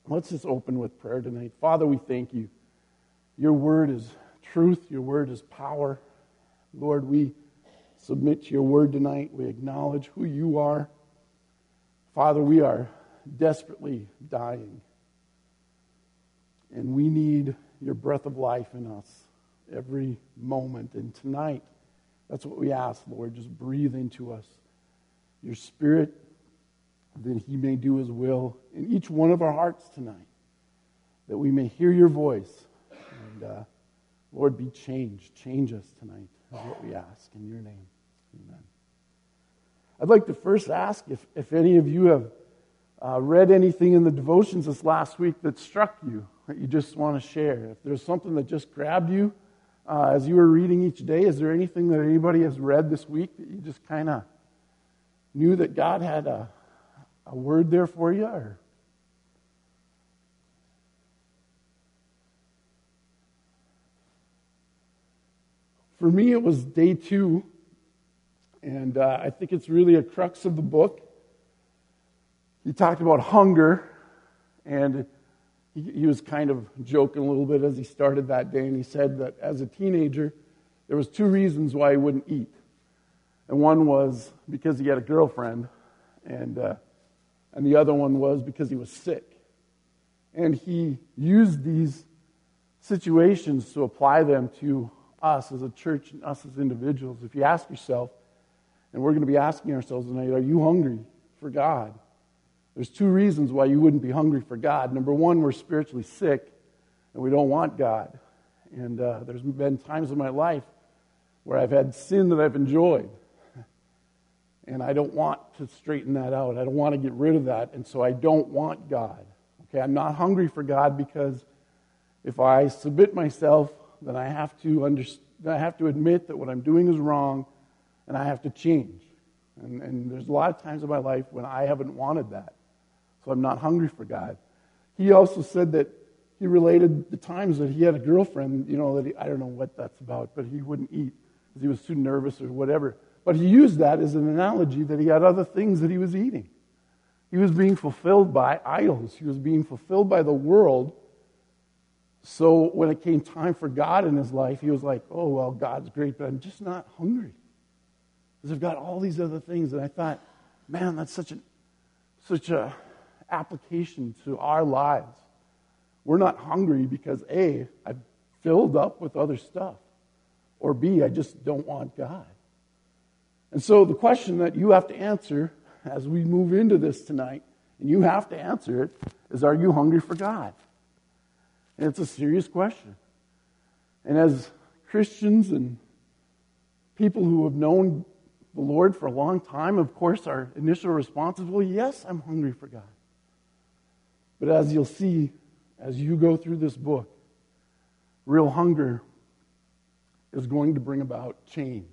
Let's just open with prayer tonight. Father, we thank you. Your word is truth. Your word is power. Lord, we submit to your word tonight. We acknowledge who you are. Father, we are desperately dying. And we need your breath of life in us every moment. And tonight, that's what we ask, Lord. Just breathe into us your Spirit, that he may do his will in each one of our hearts tonight, that we may hear your voice. And Lord, be changed. Change us tonight is what we ask in your name. Amen. I'd like to first ask if any of you have read anything in the devotions this last week that struck you, that you just want to share. If there's something that just grabbed you as you were reading each day, is there anything that anybody has read this week that you just kind of knew that God had a word there for you? Or for me, it was day 2, and I think it's really a crux of the book. He talked about hunger, and he was kind of joking a little bit as he started that day, and he said that as a teenager, there was 2 reasons why he wouldn't eat. And one was because he had a girlfriend, and the other one was because he was sick. And he used these situations to apply them to us as a church and us as individuals. If you ask yourself, and we're going to be asking ourselves tonight, are you hungry for God? There's 2 reasons why you wouldn't be hungry for God. Number 1, we're spiritually sick, and we don't want God. And there's been times in my life where I've had sin that I've enjoyed, and I don't want to straighten that out. I don't want to get rid of that, and so I don't want God. Okay, I'm not hungry for God because if I submit myself, then I have to admit that what I'm doing is wrong, and I have to change. And there's a lot of times in my life when I haven't wanted that. So I'm not hungry for God. He also said that he related the times that he had a girlfriend, that I don't know what that's about, but he wouldn't eat because he was too nervous or whatever. But he used that as an analogy that he had other things that he was eating. He was being fulfilled by idols. He was being fulfilled by the world. So when it came time for God in his life, he was like, oh, well, God's great, but I'm just not hungry. Because I've got all these other things. And I thought, man, that's such a application to our lives. We're not hungry because A, I've filled up with other stuff. Or B, I just don't want God. And so the question that you have to answer as we move into this tonight, and you have to answer it, is are you hungry for God? And it's a serious question. And as Christians and people who have known the Lord for a long time, of course, our initial response is, well, yes, I'm hungry for God. But as you'll see, as you go through this book, real hunger is going to bring about change.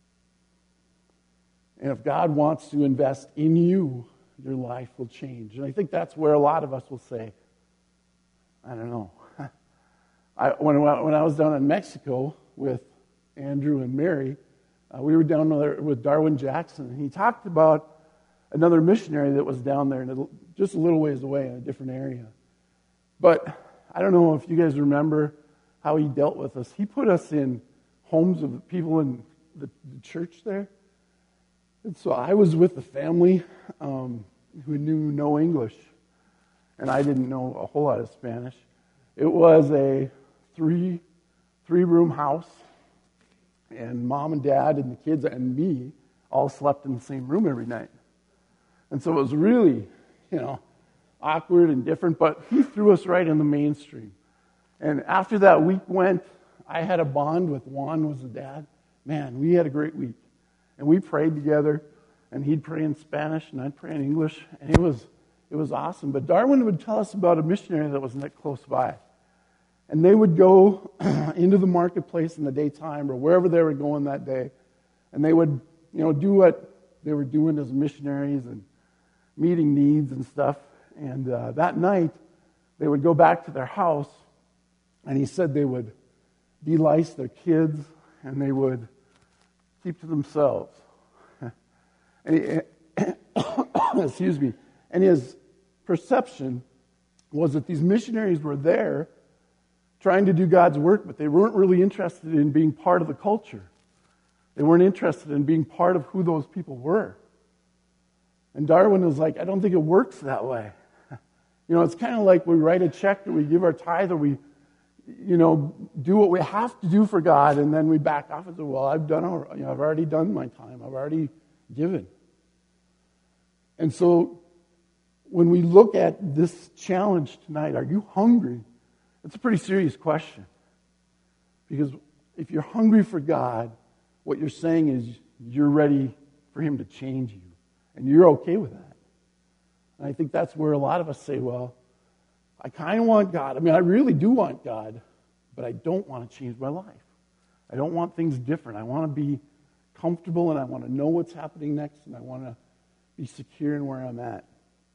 And if God wants to invest in you, your life will change. And I think that's where a lot of us will say, I don't know. When I was down in Mexico with Andrew and Mary, we were down there with Darwin Jackson, and he talked about another missionary that was down there just a little ways away in a different area. But I don't know if you guys remember how he dealt with us. He put us in homes of the people in the church there. And so I was with the family who knew no English, and I didn't know a whole lot of Spanish. It was a three-room house, and mom and dad and the kids and me all slept in the same room every night. And so it was really, awkward and different, but he threw us right in the mainstream. And after that week went, I had a bond with Juan, was the dad. Man, we had a great week. And we prayed together, and he'd pray in Spanish, and I'd pray in English, and it was awesome. But Darwin would tell us about a missionary that was close by. And they would go into the marketplace in the daytime or wherever they were going that day, and they would, do what they were doing as missionaries and meeting needs and stuff. And that night, they would go back to their house, and he said they would de-lice their kids, and they would keep to themselves. And excuse me. And his perception was that these missionaries were there trying to do God's work, but they weren't really interested in being part of the culture. They weren't interested in being part of who those people were. And Darwin was like, I don't think it works that way. It's kind of like we write a check, or we give our tithe, or we, do what we have to do for God, and then we back off and say, well, I've already done my time. I've already given. And so when we look at this challenge tonight, are you hungry? It's a pretty serious question. Because if you're hungry for God, what you're saying is you're ready for Him to change you. And you're okay with that. And I think that's where a lot of us say, well, I kind of want God. I really do want God, but I don't want to change my life. I don't want things different. I want to be comfortable, and I want to know what's happening next, and I want to be secure in where I'm at.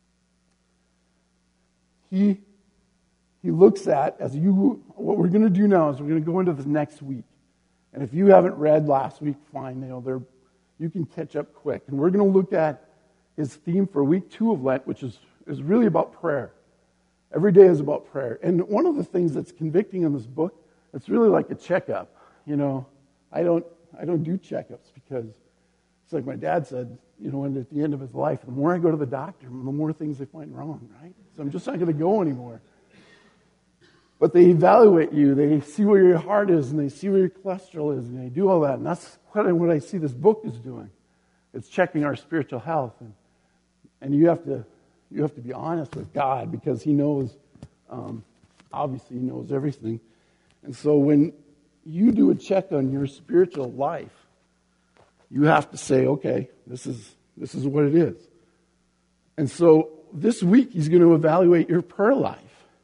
He looks at, what we're going to do now is we're going to go into the next week. And if you haven't read last week, fine, you can catch up quick. And we're going to look at his theme for week 2 of Lent, which is really about prayer. Every day is about prayer. And one of the things that's convicting in this book, it's really like a checkup. I don't do checkups because it's like my dad said, when at the end of his life, the more I go to the doctor, the more things they find wrong, right? So I'm just not going to go anymore. But they evaluate you. They see where your heart is, and they see where your cholesterol is, and they do all that. And that's what I see this book is doing. It's checking our spiritual health. And you have to be honest with God, because He knows, obviously He knows everything. And so when you do a check on your spiritual life, you have to say, okay, this is what it is. And so this week He's going to evaluate your prayer life.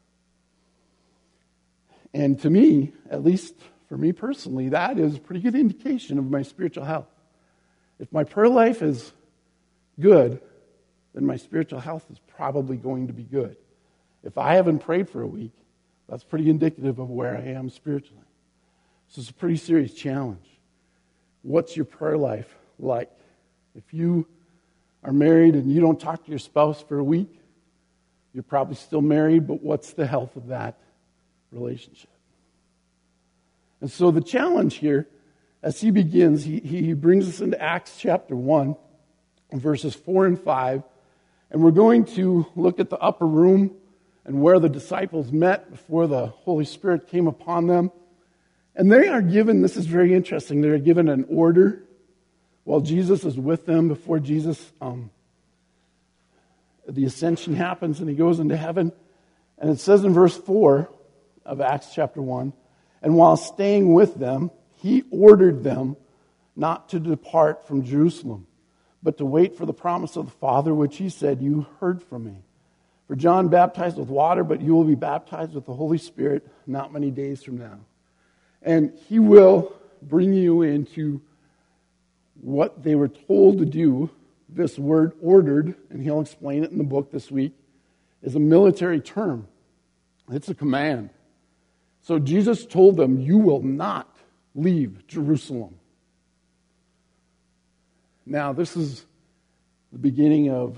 And to me, at least for me personally, that is a pretty good indication of my spiritual health. If my prayer life is good, then my spiritual health is probably going to be good. If I haven't prayed for a week, that's pretty indicative of where I am spiritually. So it's a pretty serious challenge. What's your prayer life like? If you are married and you don't talk to your spouse for a week, you're probably still married, but what's the health of that relationship? And so the challenge here, as he begins, he brings us into Acts chapter 1, verses 4 and 5, and we're going to look at the upper room and where the disciples met before the Holy Spirit came upon them. And they are given, this is very interesting, they are given an order while Jesus is with them, before Jesus, the ascension happens and He goes into heaven. And it says in verse 4 of Acts chapter 1, and while staying with them, He ordered them not to depart from Jerusalem, but to wait for the promise of the Father, which He said, you heard from me. For John baptized with water, but you will be baptized with the Holy Spirit not many days from now. And He will bring you into what they were told to do. This word ordered, and He'll explain it in the book this week, is a military term. It's a command. So Jesus told them, you will not leave Jerusalem. Now, this is the beginning of,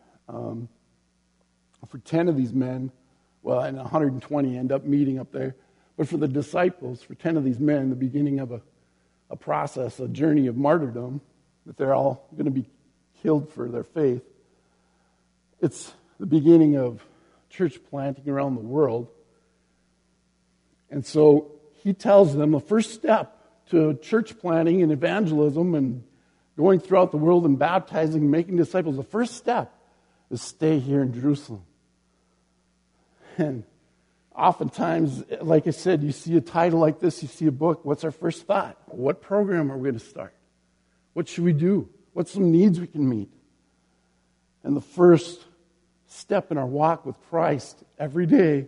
for 10 of these men, well, and 120 end up meeting up there. But for the disciples, for 10 of these men, the beginning of a process, a journey of martyrdom, that they're all going to be killed for their faith. It's the beginning of church planting around the world. And so He tells them the first step to church planting and evangelism and going throughout the world and baptizing and making disciples, the first step is stay here in Jerusalem. And oftentimes, like I said, you see a title like this, you see a book, what's our first thought? What program are we going to start? What should we do? What's some needs we can meet? And the first step in our walk with Christ every day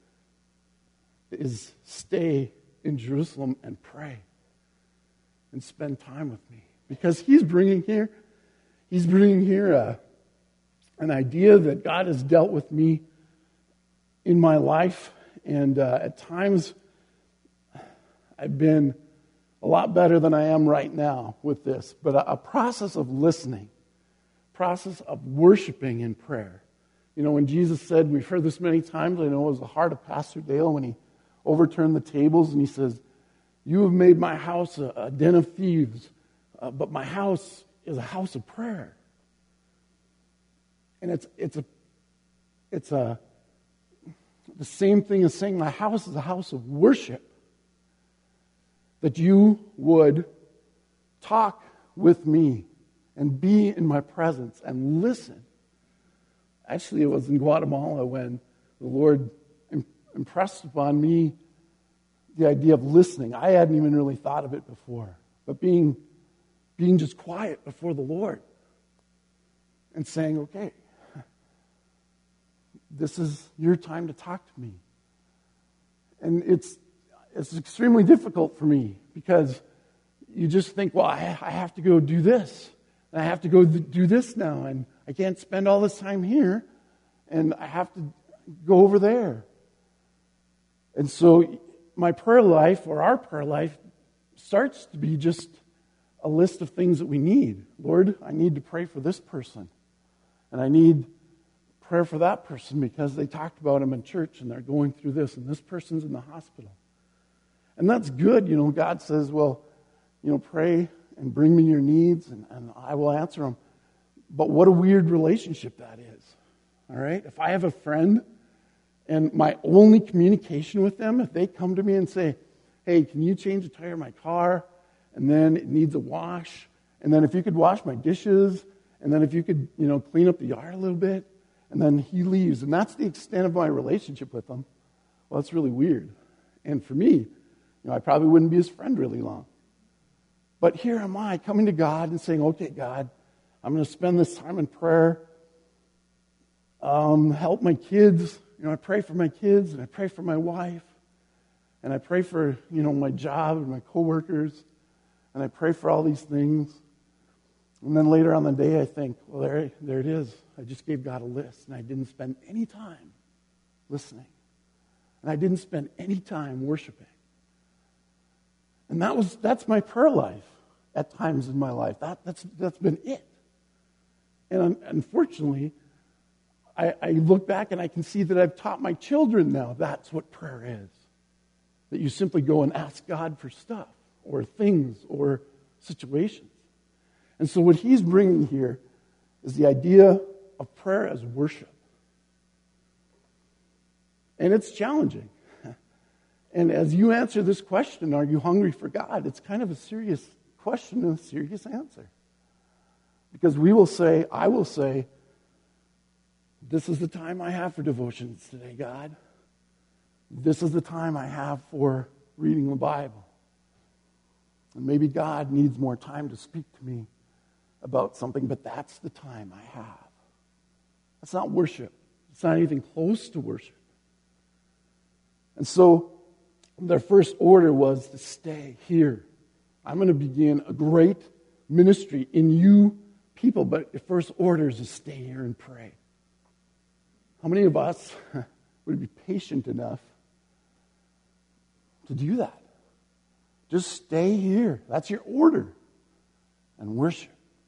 is stay in Jerusalem and pray and spend time with me. Because He's bringing here an idea that God has dealt with me in my life. And at times, I've been a lot better than I am right now with this. But a process of listening, process of worshiping in prayer, When Jesus said, we've heard this many times, I know it was the heart of Pastor Dale when he overturned the tables and he says, you have made my house a den of thieves, but my house is a house of prayer. And it's the same thing as saying my house is a house of worship. That you would talk with me and be in my presence and listen. Actually, it was in Guatemala when the Lord impressed upon me the idea of listening. I hadn't even really thought of it before. But being just quiet before the Lord and saying, okay, this is your time to talk to me. And it's extremely difficult for me because you just think, well, I have to go do this. And I have to go do this now. And I can't spend all this time here. And I have to go over there. And so my prayer life, or our prayer life, starts to be just a list of things that we need. Lord, I need to pray for this person. And I need prayer for that person because they talked about him in church and they're going through this. And this person's in the hospital. And that's good. God says, well, pray and bring me your needs and I will answer them. But what a weird relationship that is. All right? If I have a friend and my only communication with them, if they come to me and say, hey, can you change the tire of my car? And then it needs a wash. And then if you could wash my dishes. And then if you could, clean up the yard a little bit. And then he leaves. And that's the extent of my relationship with them. Well, that's really weird. And for me, I probably wouldn't be his friend really long. But here am I coming to God and saying, okay, God, I'm going to spend this time in prayer. Help my kids. I pray for my kids and I pray for my wife. And I pray for, my job and my coworkers. And I pray for all these things. And then later on the day, I think, well, there it is. I just gave God a list and I didn't spend any time listening. And I didn't spend any time worshiping. And that's my prayer life at times in my life. That's been it. And unfortunately, I look back and I can see that I've taught my children now that's what prayer is. That you simply go and ask God for stuff or things or situations. And so what he's bringing here is the idea of prayer as worship. And it's challenging. And as you answer this question, are you hungry for God? It's kind of a serious question and a serious answer. Because I will say, this is the time I have for devotions today, God. This is the time I have for reading the Bible. And maybe God needs more time to speak to me about something, but that's the time I have. That's not worship. It's not anything close to worship. And so, their first order was to stay here. I'm going to begin a great ministry in you people, but the first order is to stay here and pray. How many of us would be patient enough to do that? Just stay here. That's your order. And worship.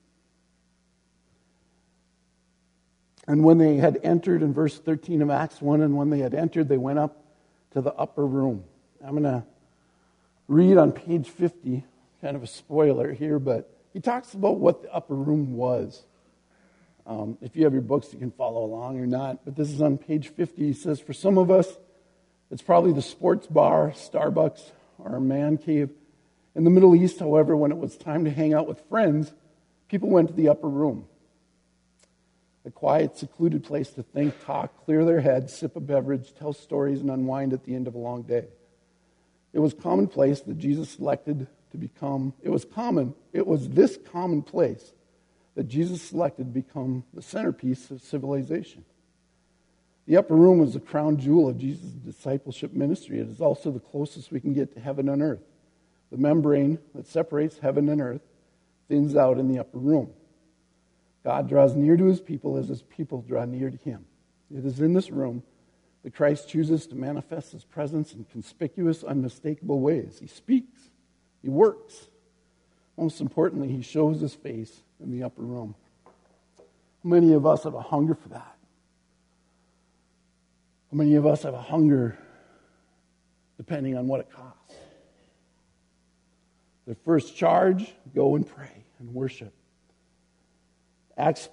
And when they had entered, in verse 13 of Acts 1, and when they had entered, they went up to the upper room. I'm going to read on page 50, kind of a spoiler here, but he talks about what the upper room was. If you have your books, you can follow along or not, but this is on page 50. He says, for some of us, it's probably the sports bar, Starbucks, or a man cave. In the Middle East, however, when it was time to hang out with friends, people went to the upper room. A quiet, secluded place to think, talk, clear their heads, sip a beverage, tell stories, and unwind at the end of a long day. It was commonplace that Jesus selected to become, it was this commonplace that Jesus selected to become the centerpiece of civilization. The upper room was the crown jewel of Jesus' discipleship ministry. It is also the closest we can get to heaven and earth. The membrane that separates heaven and earth thins out in the upper room. God draws near to his people as his people draw near to him. It is in this room that Christ chooses to manifest his presence in conspicuous, unmistakable ways. He speaks. He works. Most importantly, he shows his face in the upper room. Many of us have a hunger for that. How many of us have a hunger depending on what it costs? The first charge, go and pray and worship. Acts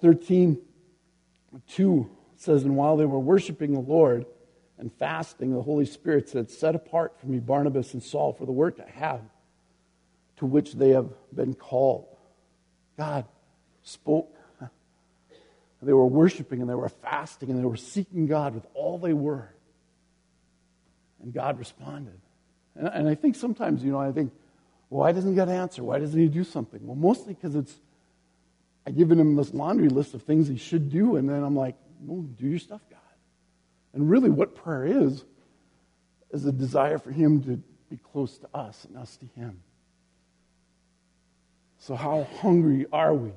13:2 says, and while they were worshiping the Lord and fasting, the Holy Spirit said, set apart for me Barnabas and Saul for the work I have, to which they have been called. God spoke. They were worshiping and they were fasting and they were seeking God with all they were. And God responded. And I think sometimes, I think, why doesn't God answer? Why doesn't he do something? Well, mostly because I've given him this laundry list of things he should do, and then I'm like, well, do your stuff, God. And really what prayer is a desire for him to be close to us and us to him. So how hungry are we?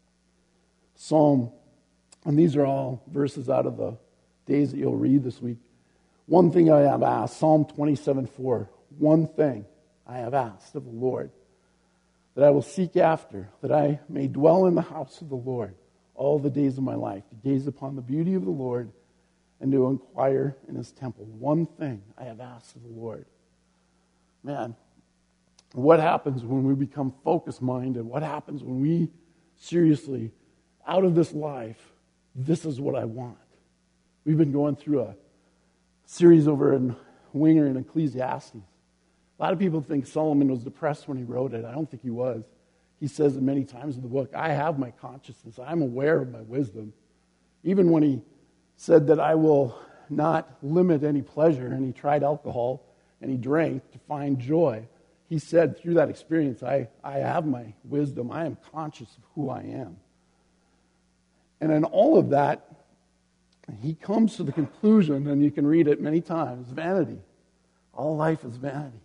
And these are all verses out of the days that you'll read this week. One thing I have asked, Psalm 27:4. One thing I have asked of the Lord, that I will seek after, that I may dwell in the house of the Lord all the days of my life, to gaze upon the beauty of the Lord and to inquire in his temple. One thing I have asked of the Lord. Man, what happens when we become focus-minded? What happens when we seriously, out of this life, this is what I want? We've been going through a series over in Winger in Ecclesiastes. A lot of people think Solomon was depressed when he wrote it. I don't think he was. He says it many times in the book, I have my consciousness. I'm aware of my wisdom. Even when he said that I will not limit any pleasure, and he tried alcohol, and he drank to find joy, he said through that experience, I have my wisdom. I am conscious of who I am. And in all of that, he comes to the conclusion, and you can read it many times, vanity. All life is vanity.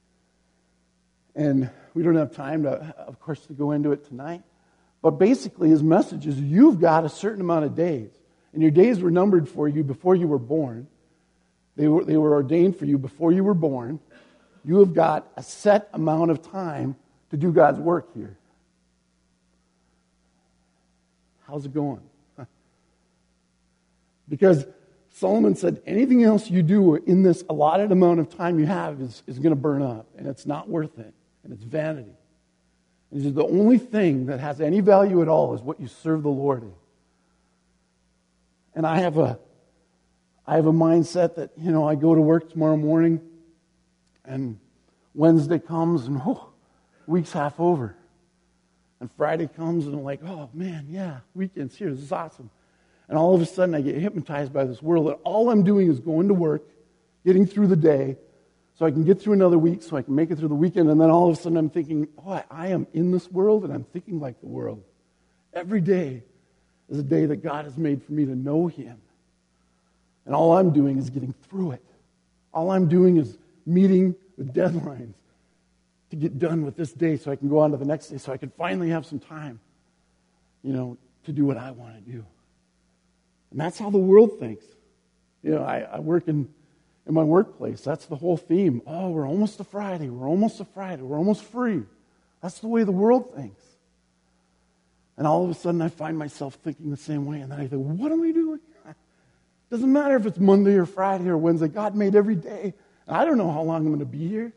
And we don't have time, of course, to go into it tonight. But basically, his message is you've got a certain amount of days. And your days were numbered for you before you were born. They were ordained for you before you were born. You have got a set amount of time to do God's work here. How's it going? Because Solomon said anything else you do in this allotted amount of time you have is going to burn up, and it's not worth it, and it's vanity. And he said the only thing that has any value at all is what you serve the Lord in. And I have a mindset that, I go to work tomorrow morning, and Wednesday comes, and week's half over. And Friday comes, and I'm like, oh man, yeah, weekend's here, this is awesome. And all of a sudden I get hypnotized by this world, and all I'm doing is going to work, getting through the day, so I can get through another week, so I can make it through the weekend, and then all of a sudden I'm thinking, I am in this world, and I'm thinking like the world. Every day is a day that God has made for me to know him. And all I'm doing is getting through it. All I'm doing is meeting the deadlines to get done with this day so I can go on to the next day, so I can finally have some time, to do what I want to do. And that's how the world thinks. I work in my workplace. That's the whole theme. Oh, we're almost to Friday. We're almost to Friday. We're almost free. That's the way the world thinks. And all of a sudden I find myself thinking the same way. And then I think, what am I doing? Doesn't matter if it's Monday or Friday or Wednesday. God made every day. And I don't know how long I'm going to be here.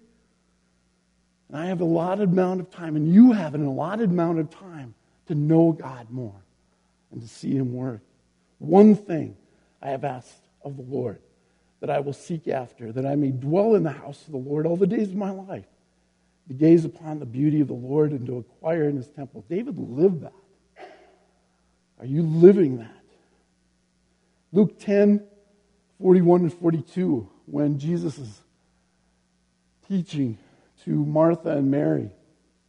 And I have an allotted amount of time, and you have an allotted amount of time to know God more and to see him work. One thing I have asked of the Lord, that I will seek after, that I may dwell in the house of the Lord all the days of my life, to gaze upon the beauty of the Lord and to acquire in his temple. David lived that. Are you living that? Luke 10:41 and 42, when Jesus is teaching to Martha and Mary, it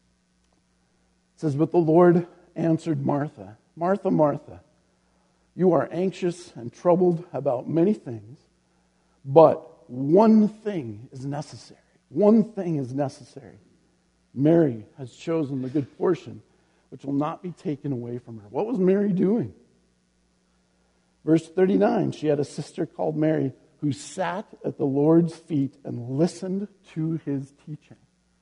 says, but the Lord answered Martha, Martha, Martha, you are anxious and troubled about many things, but one thing is necessary. One thing is necessary. Mary has chosen the good portion, which will not be taken away from her. What was Mary doing? Verse 39, she had a sister called Mary who sat at the Lord's feet and listened to his teaching.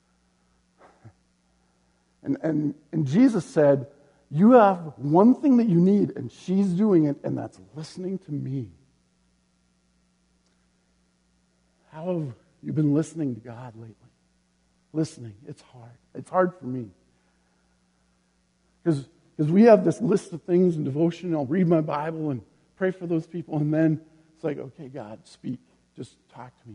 And Jesus said, you have one thing that you need, and she's doing it, and that's listening to me. how have you been listening to God lately? Listening, it's hard. It's hard for me. Because we have this list of things in devotion. I'll read my Bible and pray for those people, and then it's like, okay, God, speak. Just talk to me.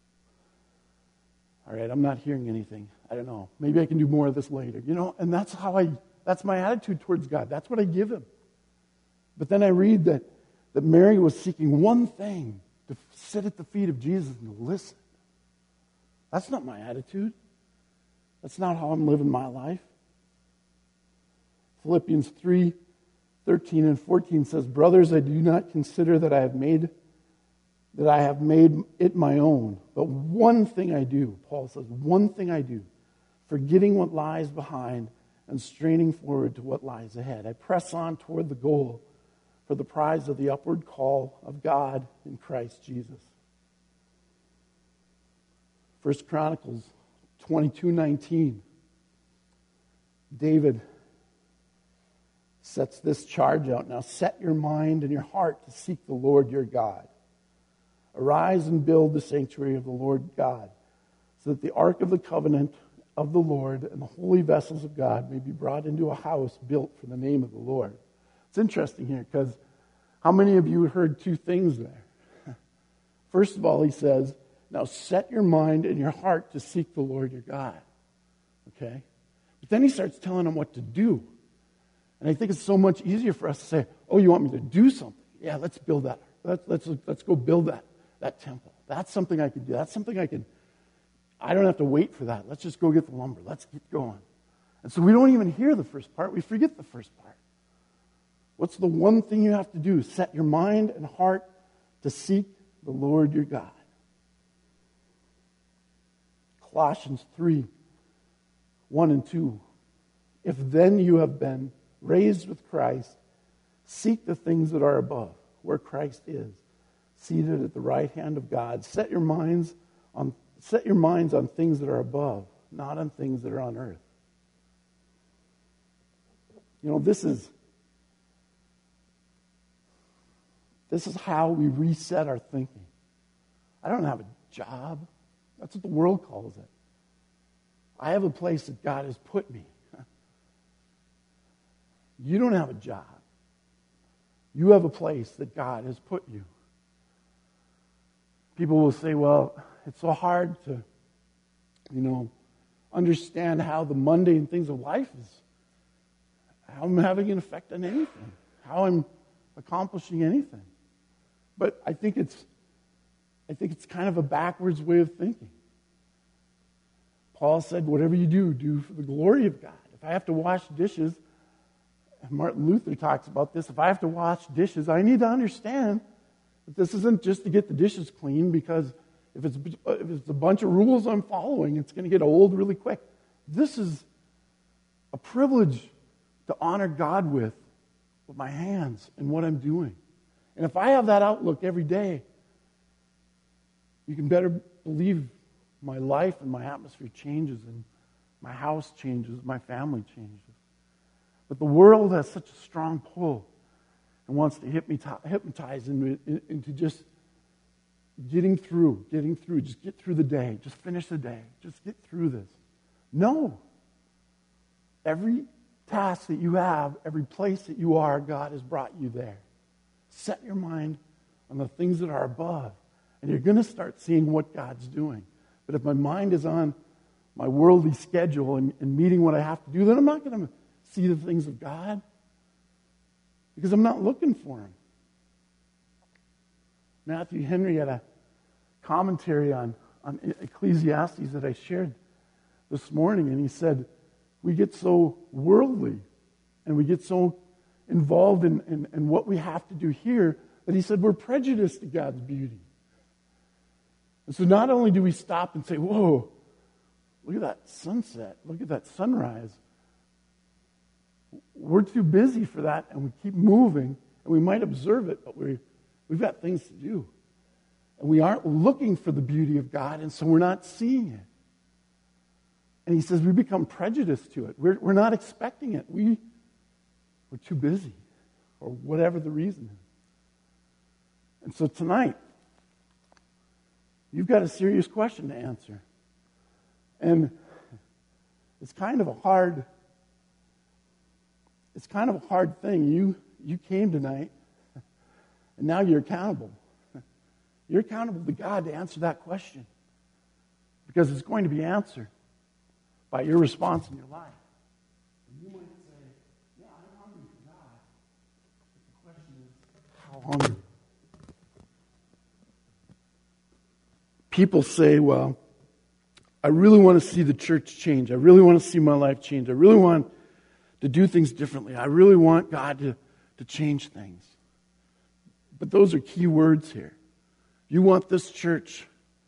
All right, I'm not hearing anything. I don't know. Maybe I can do more of this later. And that's my attitude towards God. That's what I give him. But then I read that Mary was seeking one thing, to sit at the feet of Jesus and to listen. That's not my attitude. That's not how I'm living my life. Philippians 3:13 and 14 says, "Brothers, I do not consider that I have made it my own. But one thing I do," Paul says, "one thing I do, forgetting what lies behind and straining forward to what lies ahead. I press on toward the goal for the prize of the upward call of God in Christ Jesus." 1 Chronicles 22:19. David sets this charge out. "Now set your mind and your heart to seek the Lord your God. Arise and build the sanctuary of the Lord God, so that the ark of the covenant of the Lord and the holy vessels of God may be brought into a house built for the name of the Lord." It's interesting here because how many of you heard two things there? First of all, he says, "Now set your mind and your heart to seek the Lord your God." Okay? But then he starts telling them what to do. And I think it's so much easier for us to say, "Oh, you want me to do something? Yeah, let's build that. Let's go build that temple. That's something I can do. That's something I don't have to wait for that. Let's just go get the lumber. Let's get going." And so we don't even hear the first part. We forget the first part. What's the one thing you have to do? Set your mind and heart to seek the Lord your God. Colossians 3:1 and 2. "If then you have been raised with Christ, seek the things that are above, where Christ is, seated at the right hand of God. Set your minds on things that are above, not on things that are on earth." This is how we reset our thinking. I don't have a job. That's what the world calls it. I have a place that God has put me. You don't have a job. You have a place that God has put you. People will say, "Well, it's so hard to, understand how the mundane things of life is, how I'm having an effect on anything, how I'm accomplishing anything." But I think it's kind of a backwards way of thinking. Paul said, "Whatever you do, do for the glory of God." If I have to wash dishes, and Martin Luther talks about this, if I have to wash dishes, I need to understand that this isn't just to get the dishes clean, because if it's a bunch of rules I'm following, it's going to get old really quick. This is a privilege to honor God with my hands and what I'm doing. And if I have that outlook every day, you can better believe my life and my atmosphere changes, and my house changes, my family changes. But the world has such a strong pull and wants to hypnotize into just getting through, just get through the day, just finish the day, just get through this. No. Every task that you have, every place that you are, God has brought you there. Set your mind on the things that are above, and you're going to start seeing what God's doing. But if my mind is on my worldly schedule and meeting what I have to do, then I'm not going to see the things of God, because I'm not looking for them. Matthew Henry had a commentary on Ecclesiastes that I shared this morning, and he said, we get so worldly and we get so involved in what we have to do here that he said we're prejudiced to God's beauty. And so not only do we stop and say, "Whoa, look at that sunset, look at that sunrise," we're too busy for that, and we keep moving, and we might observe it, but we've got things to do. And we aren't looking for the beauty of God, and so we're not seeing it. And he says we become prejudiced to it. We're not expecting it. We're too busy, or whatever the reason is. And so tonight, you've got a serious question to answer. And it's kind of a hard thing. You came tonight, and now you're accountable. You're accountable to God to answer that question, because it's going to be answered by your response in your life. And you might say, yeah, I'm hungry for God. But the question is, how hungry? People say, well, I really want to see the church change. I really want to see my life change. I really want to do things differently. I really want God to change things. But those are key words here. You want this church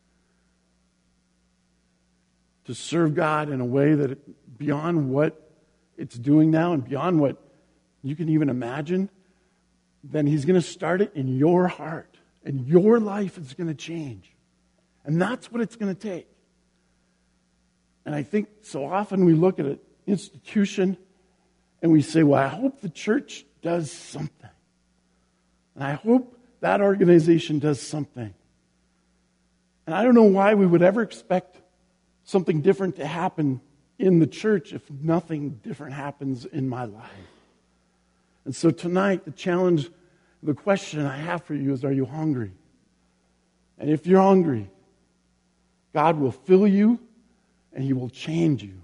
to serve God in a way that beyond what it's doing now and beyond what you can even imagine, then He's going to start it in your heart. And your life is going to change. And that's what it's going to take. And I think so often we look at an institution and we say, well, I hope the church does something. And I hope that organization does something. And I don't know why we would ever expect something different to happen in the church if nothing different happens in my life. And so tonight, the challenge, the question I have for you is, are you hungry? And if you're hungry, God will fill you and He will change you.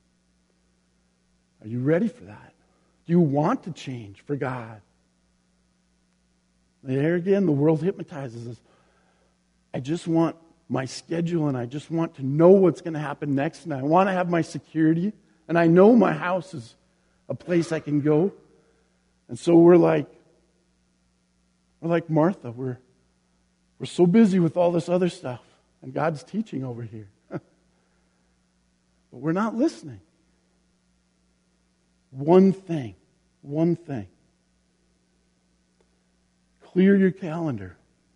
Are you ready for that? Do you want to change for God? There again, the world hypnotizes us. I just want my schedule, and I just want to know what's going to happen next, and I want to have my security, and I know my house is a place I can go. And so we're like Martha. We're so busy with all this other stuff, and God's teaching over here. But we're not listening. One thing. Clear your calendar.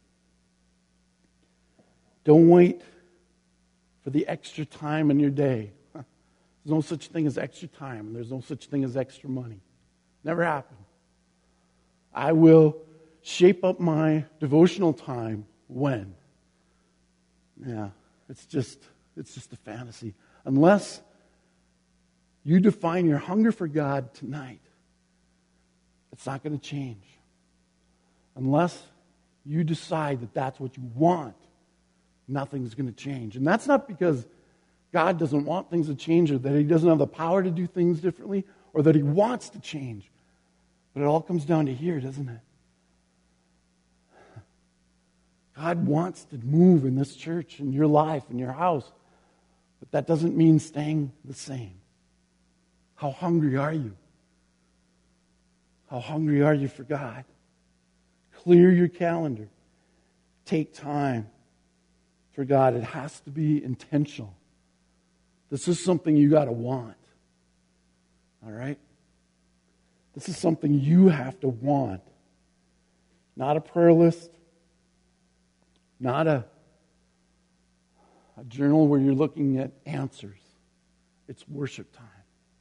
Don't wait for the extra time in your day. There's no such thing as extra time, and there's no such thing as extra money. Never happened. I will shape up my devotional time when. Yeah, it's just a fantasy. Unless you define your hunger for God tonight, it's not going to change. Unless you decide that that's what you want, nothing's going to change. And that's not because God doesn't want things to change or that He doesn't have the power to do things differently or that He wants to change. But it all comes down to here, doesn't it? God wants to move in this church, in your life, in your house. But that doesn't mean staying the same. How hungry are you? How hungry are you for God? Clear your calendar. Take time for God. It has to be intentional. This is something you got to want. All right? This is something you have to want. Not a prayer list. Not a journal where you're looking at answers. It's worship time.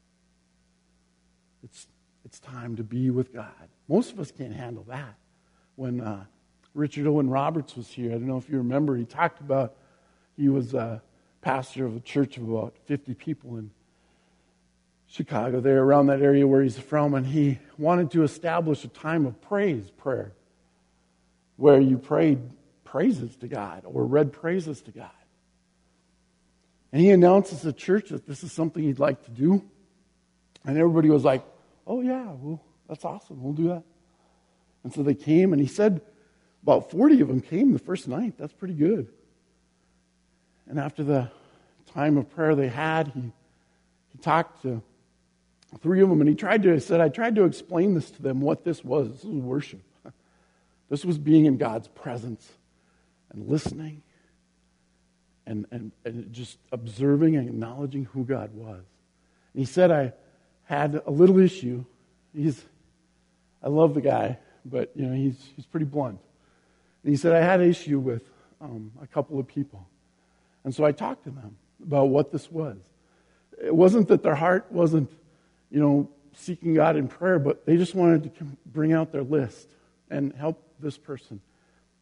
It's time to be with God. Most of us can't handle that. When Richard Owen Roberts was here, I don't know if you remember, he talked about, he was a pastor of a church of about 50 people in Chicago, there around that area where he's from, and he wanted to establish a time of prayer, where you prayed praises to God or read praises to God. And he announces to the church that this is something he'd like to do. And everybody was like, oh yeah, well, that's awesome, we'll do that. And so they came, and he said about 40 of them came the first night. That's pretty good. And after the time of prayer they had, he talked to 3 of them, and I tried to explain this to them, what this was. This was worship. This was being in God's presence and listening and just observing and acknowledging who God was. And he said, I had a little issue. I love the guy, but he's pretty blunt. And he said, I had an issue with a couple of people. And so I talked to them about what this was. It wasn't that their heart wasn't, seeking God in prayer, but they just wanted to bring out their list and help this person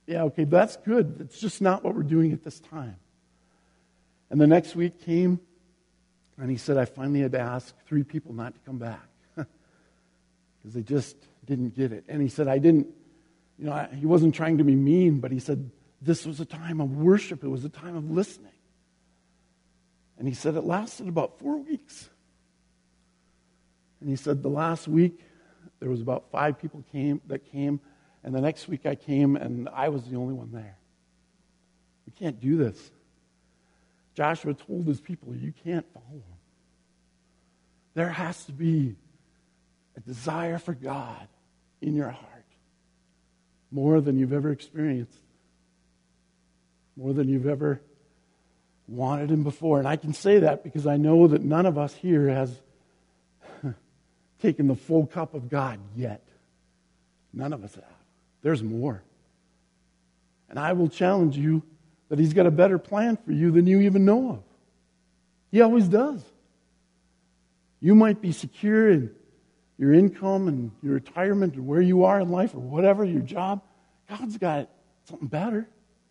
yeah, okay, that's good. It's just not what we're doing at this time. And the next week came, and he said, I finally had to ask 3 people not to come back because they just didn't get it. And he said, he wasn't trying to be mean, but he said, this was a time of worship. It was a time of listening. And he said it lasted about 4 weeks. And he said the last week, there was about 5 people that came, and the next week I came, and I was the only one there. We can't do this. Joshua told his people, you can't follow him. There has to be a desire for God in your heart, more than you've ever experienced, more than you've ever wanted him before. And I can say that because I know that none of us here has taken the full cup of God yet. None of us have. There's more. And I will challenge you that he's got a better plan for you than you even know of. He always does. You might be secure in your income and your retirement and where you are in life or whatever, your job. God's got something better.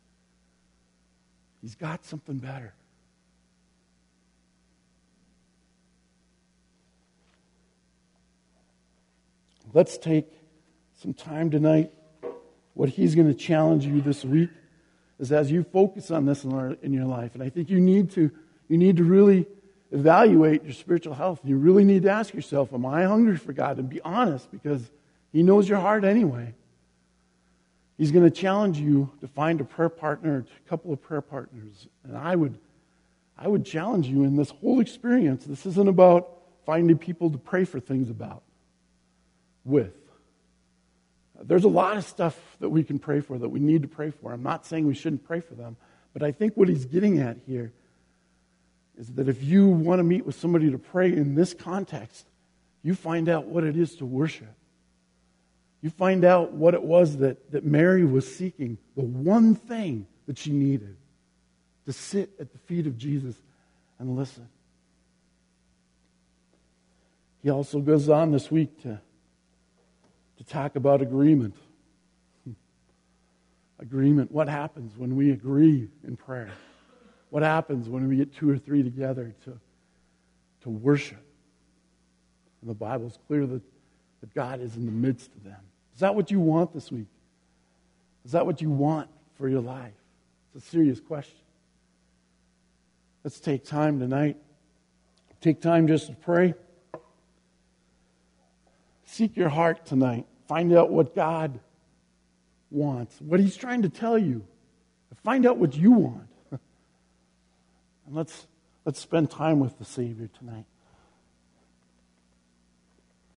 He's got something better. Let's take some time tonight. What he's going to challenge you this week is as you focus on this in your life. And I think you need to really evaluate your spiritual health. You really need to ask yourself, am I hungry for God? And be honest, because he knows your heart anyway. He's going to challenge you to find a prayer partner, a couple of prayer partners. And I would challenge you in this whole experience. This isn't about finding people to pray for things with. There's a lot of stuff that we can pray for, that we need to pray for. I'm not saying we shouldn't pray for them, but I think what he's getting at here is that if you want to meet with somebody to pray in this context, you find out what it is to worship. You find out what it was that Mary was seeking, the one thing that she needed, to sit at the feet of Jesus and listen. He also goes on this week to talk about agreement. Agreement. What happens when we agree in prayer? What happens when we get 2 or 3 together to worship? And the Bible's clear that God is in the midst of them. Is that what you want this week? Is that what you want for your life? It's a serious question. Let's take time tonight. Take time just to pray. Seek your heart tonight. Find out what God wants, what he's trying to tell you. Find out what you want. And let's spend time with the Savior tonight.